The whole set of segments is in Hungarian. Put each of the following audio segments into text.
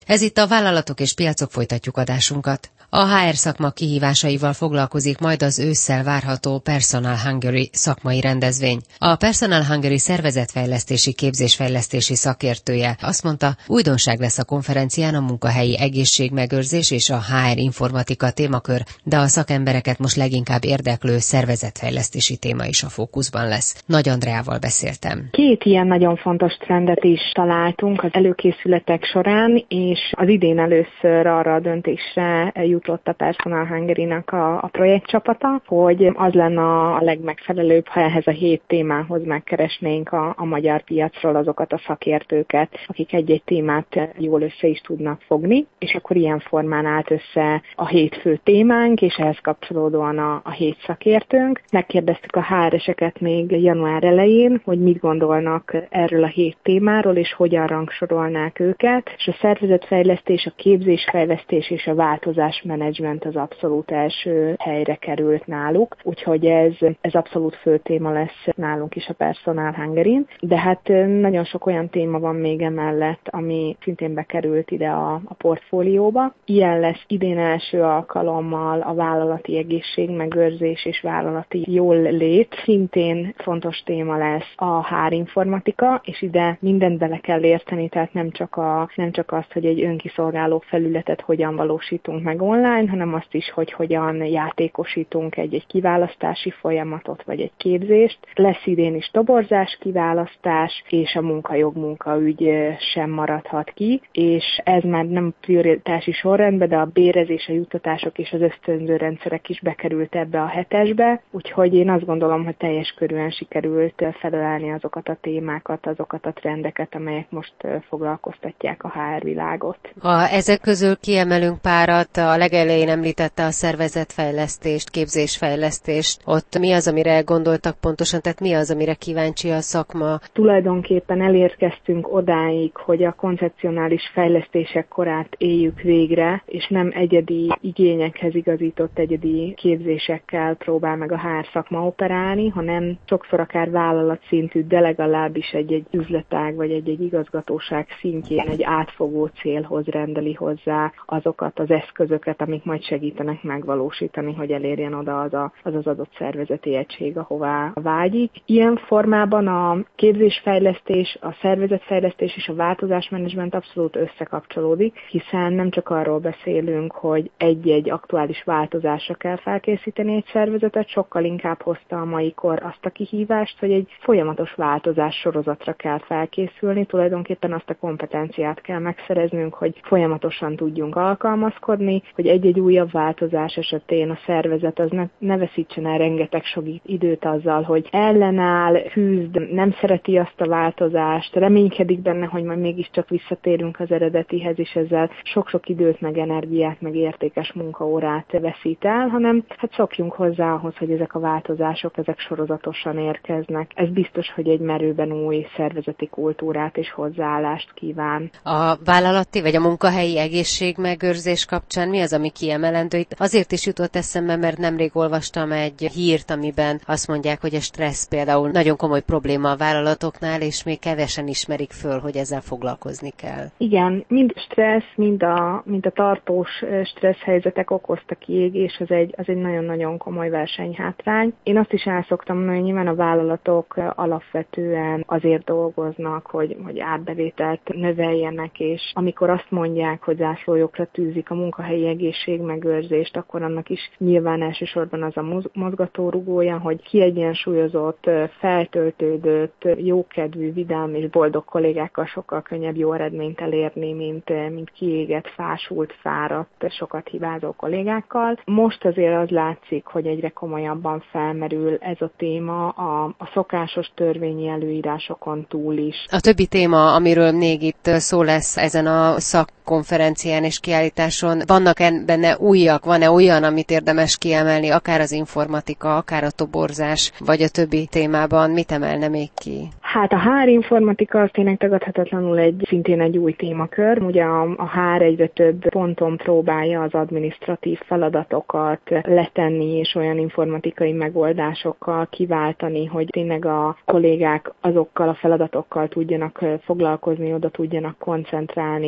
Ez itt a Vállalatok és Piacok, folytatjuk adásunkat. A HR szakma kihívásaival foglalkozik majd az ősszel várható Personal Hungary szakmai rendezvény. A Personal Hungary szervezetfejlesztési képzésfejlesztési szakértője azt mondta, újdonság lesz a konferencián a munkahelyi egészségmegőrzés és a HR informatika témakör, de a szakembereket most leginkább érdeklő szervezetfejlesztési téma is a fókuszban lesz. Nagy Andreával beszéltem. Két ilyen nagyon fontos trendet is találtunk az előkészületek során, és az idén először arra a döntésre jutott a Personal Hungary-nak a projektcsapata, hogy az lenne a legmegfelelőbb, ha ehhez a 7 témához megkeresnénk a magyar piacról azokat a szakértőket, akik egy-egy témát jól össze is tudnak fogni, és akkor ilyen formán állt össze a 7 fő témánk, és ehhez kapcsolódóan a 7 szakértőnk. Megkérdeztük a HR-eseket még január elején, hogy mit gondolnak erről a 7 témáról, és hogyan rangsorolnák őket, és a szervezetfejlesztés, a képzésfejlesztés és a változásmenedzsment az abszolút első helyre került náluk, úgyhogy ez abszolút fő téma lesz nálunk is a Personal Hungary-n, de hát nagyon sok olyan téma van még emellett, ami szintén bekerült ide a portfólióba. Ilyen lesz idén első alkalommal a vállalati egészségmegőrzés és vállalati jól lét. Szintén fontos téma lesz a HR informatika, és ide mindent bele kell érteni, tehát nem csak azt, hogy egy önkiszolgáló felületet hogyan valósítunk meg online, hanem azt is, hogy hogyan játékosítunk egy kiválasztási folyamatot, vagy egy képzést. Lesz idén is toborzás, kiválasztás, és a munkajog-munkaügy sem maradhat ki, és ez már nem prioritási sorrendben, de a bérezés, a juttatások és az ösztönző rendszerek is bekerült ebbe a 7-esbe, úgyhogy én azt gondolom, hogy teljes körűen sikerült felölelni azokat a témákat, azokat a trendeket, amelyek most foglalkoztatják a HR világot. Ha ezek közül kiemelünk párat, a legelején említette a szervezetfejlesztést, képzésfejlesztést, ott mi az, amire gondoltak pontosan, tehát mi az, amire kíváncsi a szakma? Tulajdonképpen elérkeztünk odáig, hogy a koncepcionális fejlesztések korát éljük végre, és nem egyedi igényekhez igazított egyedi képzésekkel próbál meg a HR szakma operálni, hanem sokszor akár vállalatszintű, de legalábbis egy üzletág vagy egy igazgatóság szintjén egy átfogó célhoz rendeli hozzá azokat az eszközöket, amik majd segítenek megvalósítani, hogy elérjen oda az adott szervezeti egység, ahová vágyik. Ilyen formában a képzésfejlesztés, a szervezetfejlesztés és a változásmenedzsment abszolút összekapcsolódik, hiszen nem csak arról beszélünk, hogy egy-egy aktuális változásra kell felkészíteni egy szervezetet, sokkal inkább hozta a mai kor azt a kihívást, hogy egy folyamatos változás sorozatra kell felkészülni, tulajdonképpen azt a kompetenciát kell megszereznünk, hogy folyamatosan tudjunk alkalmazkodni, hogy egy-egy újabb változás esetén a szervezet az ne veszítsen el rengeteg sok időt azzal, hogy ellenáll, küzd, nem szereti azt a változást, reménykedik benne, hogy majd mégiscsak visszatérünk az eredetihez, és ezzel sok-sok időt, meg energiát, meg értékes munkaórát veszít el, hanem hát szokjunk hozzá ahhoz, hogy ezek a változások, ezek sorozatosan érkeznek. Ez biztos, hogy egy merőben új szervezeti kultúrát és hozzáállást kíván. A vállalati vagy a munkahelyi egészségmegőrzés kapcsán mi az, ami kiemelendő? Itt azért is jutott eszembe, mert nemrég olvastam egy hírt, amiben azt mondják, hogy a stressz például nagyon komoly probléma a vállalatoknál, és még kevesen ismerik föl, hogy ezzel foglalkozni kell. Igen, mind a stressz, mind a tartós stressz helyzetek okozta kiégés, az egy nagyon-nagyon komoly versenyhátrány. Én azt is el szoktam mondani, hogy nyilván a vállalatok alapvetően azért dolgoznak, hogy átbevételt növeljenek, és amikor azt mondják, hogy zászlójukra tűzik a munkahelyi egészségmegőrzést, akkor annak is nyilván elsősorban az a mozgatórugója, hogy kiegyensúlyozott, feltöltődött, jókedvű, vidám és boldog kollégákkal sokkal könnyebb jó eredményt elérni, mint kiégett, fásult, fáradt, sokat hibázó kollégákkal. Most azért az látszik, hogy egyre komolyabban felmerül ez a téma a szokásos törvényi előírásokon túl is. A többi téma, amiről még itt szó lesz ezen a szakkonferencián és kiállításon, vannak benne újak, van-e olyan, amit érdemes kiemelni, akár az informatika, akár a toborzás, vagy a többi témában, mit emelne még ki? Hát a HR informatika az tényleg tagadhatatlanul szintén egy új témakör. Ugye a HR egyre több ponton próbálja az adminisztratív feladatokat letenni, és olyan informatikai megoldásokkal kiváltani, hogy tényleg a kollégák azokkal a feladatokkal tudjanak foglalkozni, oda tudjanak koncentrálni,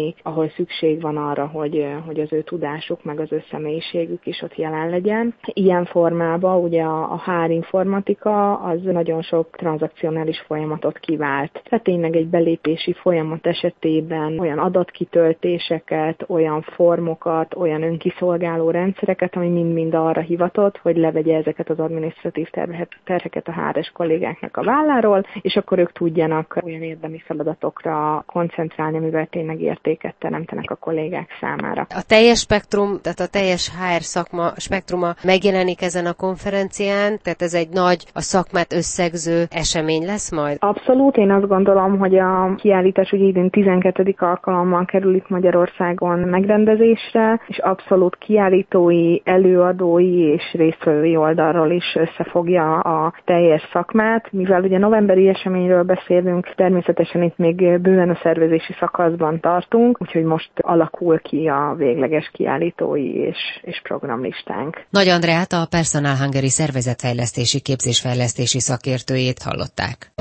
találni, ahol szükség van arra, hogy az ő tudásuk, meg az ő személyiségük is ott jelen legyen. Ilyen formában ugye a HR informatika az nagyon sok tranzakcionális folyamatot kivált. Tehát tényleg egy belépési folyamat esetében olyan adatkitöltéseket, olyan formokat, olyan önkiszolgáló rendszereket, ami mind-mind arra hivatott, hogy levegye ezeket az adminisztratív terheket a HR-es kollégáknak a válláról, és akkor ők tudjanak olyan érdemi feladatokra koncentrálni, amivel tényleg értéket teremtenek a kollégák számára. A teljes spektrum, tehát a teljes HR szakma spektruma megjelenik ezen a konferencián, tehát ez egy nagy, a szakmát összegző esemény lesz majd? Abszolút, én azt gondolom, hogy a kiállítás ugye idén 12. alkalommal kerül itt Magyarországon megrendezésre, és abszolút kiállítói, előadói és résztvevői oldalról is összefogja a teljes szakmát, mivel ugye novemberi eseményről beszélünk, természetesen itt még bőven a szervezési szakaszban tartunk, úgyhogy most alakul ki a végleges kiállítói és programlistánk. Nagy Andreát, a Personal Hungary szervezetfejlesztési képzésfejlesztési szakértőjét hallották.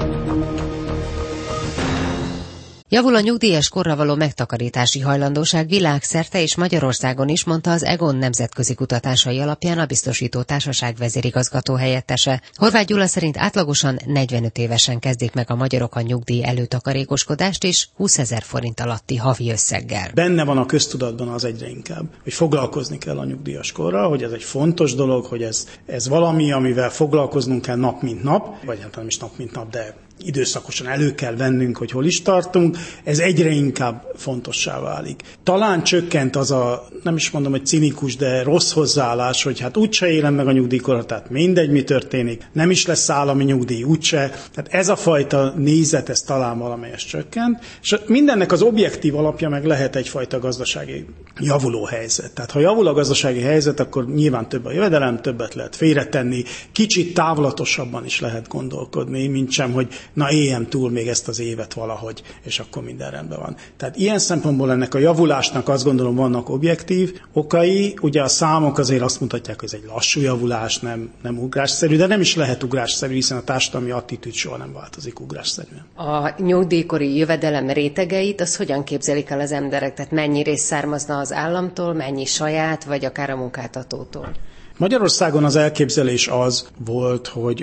Javul a nyugdíjas korra való megtakarítási hajlandóság világszerte és Magyarországon is, mondta az EGON nemzetközi kutatásai alapján a biztosító társaság vezérigazgató helyettese. Horváth Gyula szerint átlagosan 45 évesen kezdik meg a magyarok a nyugdíj előtakarékoskodást és 20 000 forint alatti havi összeggel. Benne van a köztudatban az egyre inkább, hogy foglalkozni kell a nyugdíjas korral, hogy ez egy fontos dolog, hogy ez valami, amivel foglalkoznunk kell nap mint nap, vagy nem is nap mint nap, de időszakosan elő kell vennünk, hogy hol is tartunk, ez egyre inkább fontossá válik. Talán csökkent az a, nem is mondom, hogy cinikus, de rossz hozzáállás, hogy hát úgyse élem meg a nyugdíjkorat, tehát mindegy, mi történik, nem is lesz állami nyugdíj, úgyse. Tehát ez a fajta nézet, ez talán valamelyes csökkent, és mindennek az objektív alapja meg lehet egyfajta gazdasági javuló helyzet. Tehát ha javul a gazdasági helyzet, akkor nyilván több a jövedelem, többet lehet félretenni, kicsit távlatosabban is lehet gondolkodni, mint sem, hogy na éljem túl még ezt az évet valahogy, és akkor minden rendben van. Tehát ilyen szempontból ennek a javulásnak azt gondolom vannak objektív okai, ugye a számok azért azt mutatják, hogy ez egy lassú javulás, nem ugrásszerű, de nem is lehet ugrásszerű, hiszen a társadalmi attitűd soha nem változik ugrásszerűen. A nyugdíjkori jövedelem rétegeit, az hogyan képzelik el az emberek? Tehát mennyi rész származna az államtól, mennyi saját, vagy akár a munkáltatótól? Magyarországon az elképzelés az volt, hogy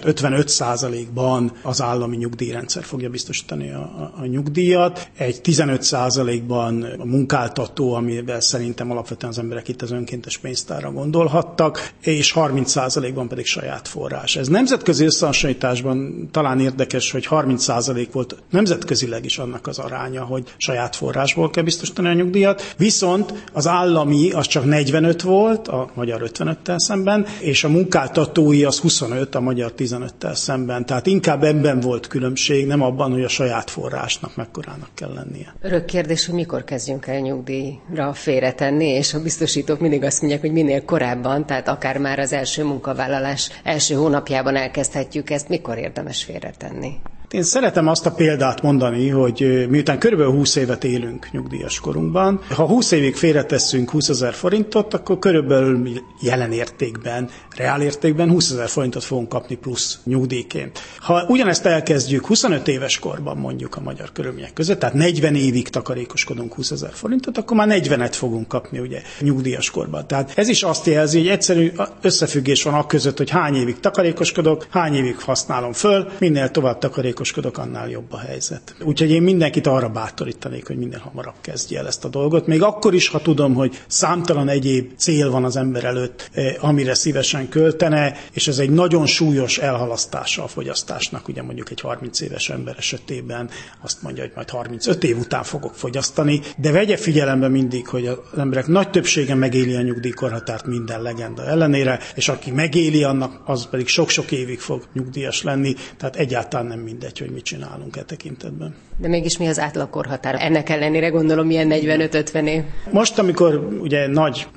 55%-ban az állami nyugdíjrendszer fogja biztosítani a nyugdíjat, egy 15%-ban a munkáltató, amivel szerintem alapvetően az emberek itt az önkéntes pénztárra gondolhattak, és 30%-ban pedig saját forrás. Ez nemzetközi összehasonlításban talán érdekes, hogy 30% volt nemzetközileg is annak az aránya, hogy saját forrásból kell biztosítani a nyugdíjat, viszont az állami az csak 45 volt, a magyar 55-tel szemben, és a munkáltatói az 25, a magyar 15-tel szemben. Tehát inkább ebben volt különbség, nem abban, hogy a saját forrásnak mekkorának kell lennie. Örök kérdés, hogy mikor kezdjünk el nyugdíjra félretenni, és a biztosítók mindig azt mondják, hogy minél korábban, tehát akár már az első munkavállalás első hónapjában elkezdhetjük ezt, mikor érdemes félretenni? Én szeretem azt a példát mondani, hogy miután körülbelül 20 évet élünk nyugdíjas korunkban, ha 20 évig félretesszünk 20 000 forintot, akkor körülbelül jelen értékben, reál értékben 20 000 forintot fogunk kapni plusz nyugdíjként. Ha ugyanezt elkezdjük 25 éves korban mondjuk a magyar körülmények között, tehát 40 évig takarékoskodunk 20 000 forintot, akkor már 40-et fogunk kapni ugye nyugdíjas korban. Tehát ez is azt jelzi, hogy egyszerű összefüggés van akközött, hogy hány évig takarékoskodok, hány évig használom föl, minél tovább takarékoskodok, annál jobb a helyzet. Úgyhogy én mindenkit arra bátorítanék, hogy minél hamarabb kezdje el ezt a dolgot. Még akkor is, ha tudom, hogy számtalan egyéb cél van az ember előtt, amire szívesen költene, és ez egy nagyon súlyos elhalasztása a fogyasztásnak. Ugye mondjuk egy 30 éves ember esetében azt mondja, hogy majd 35 év után fogok fogyasztani, de vegye figyelembe mindig, hogy az emberek nagy többsége megéli a nyugdíjkorhatárt minden legenda ellenére, és aki megéli, annak az pedig sok-sok évig fog nyugdíjas lenni, tehát egyáltalán nem mindegy, hogy mit csinálunk e tekintetben. De mégis mi az átlagkorhatár? Ennek ellenére gondolom ilyen 45-50 év. Most, amikor ugye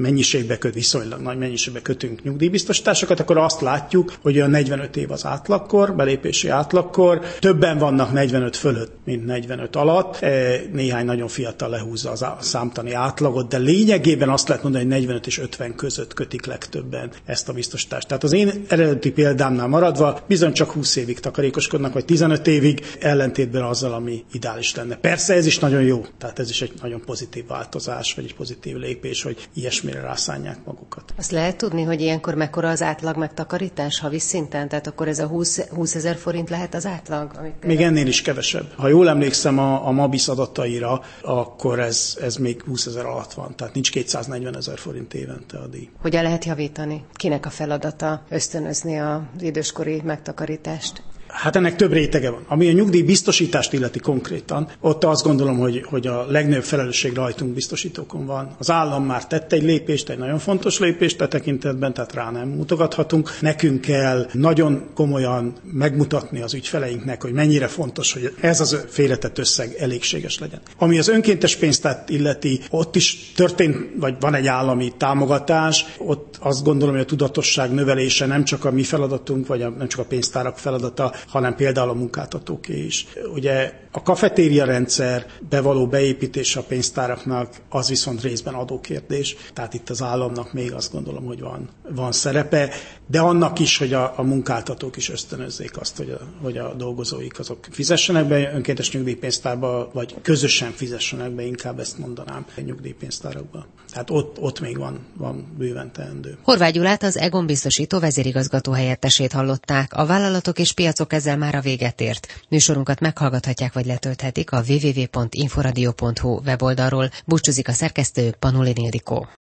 viszonylag nagy mennyiségbe kötünk nyugdíjbiztosításokat, akkor azt látjuk, hogy a 45 év az átlagkor, belépési átlagkor, többen vannak 45 fölött, mint 45 alatt, néhány nagyon fiatal lehúzza a számtani átlagot, de lényegében azt lehet mondani, hogy 45 és 50 között kötik legtöbben ezt a biztosítást. Tehát az én eredeti példámnál maradva bizony csak 20 évig takarékoskodnak, vagy 15 évig, ellentétben azzal, ami ideális lenne. Persze ez is nagyon jó, tehát ez is egy nagyon pozitív változás, vagy egy pozitív lépés, hogy ilyesmire rászánják magukat. Azt lehet tudni, hogy ilyenkor mekkora az átlag megtakarítás havi szinten? Tehát akkor ez a 20 000 forint lehet az átlag? Még ennél is kevesebb. Ha jól emlékszem a MABIS adataira, akkor ez még 20 000 alatt van. Tehát nincs 240 000 forint évente a díj. Hogyan lehet javítani? Kinek a feladata ösztönözni az időskori megtakarítást? Hát ennek több rétege van. Ami a nyugdíjbiztosítást illeti konkrétan, ott azt gondolom, hogy a legnagyobb felelősség rajtunk biztosítókon van. Az állam már tett egy lépést, egy nagyon fontos lépést a tekintetben, tehát rá nem mutogathatunk. Nekünk kell nagyon komolyan megmutatni az ügyfeleinknek, hogy mennyire fontos, hogy ez az félretett összeg elégséges legyen. Ami az önkéntes pénztárt illeti, ott is történt, vagy van egy állami támogatás, ott azt gondolom, hogy a tudatosság növelése nem csak a mi feladatunk, vagy nem csak a pénztárak feladata, hanem például a munkáltatóké is. Ugye a kafetéria rendszer bevaló beépítése a pénztáraknak, az viszont részben adókérdés, tehát itt az államnak még azt gondolom, hogy van szerepe, de annak is, hogy a munkáltatók is ösztönözzék azt, hogy a dolgozóik azok fizessenek be önkéntes nyugdíjpénztárba, vagy közösen fizessenek be, inkább ezt mondanám, a nyugdíjpénztárakba. Tehát ott még van bőven teendő. Horváth Gyulát, az Egon biztosító vezérigazgató helyettesét hallották. A vállalatok és piacok ezzel már a véget ért. Műsorunkat meghallgathatják vagy letölthetik a www.inforadio.hu weboldalról. Búcsúzik a szerkesztő, Panulin Ildikó.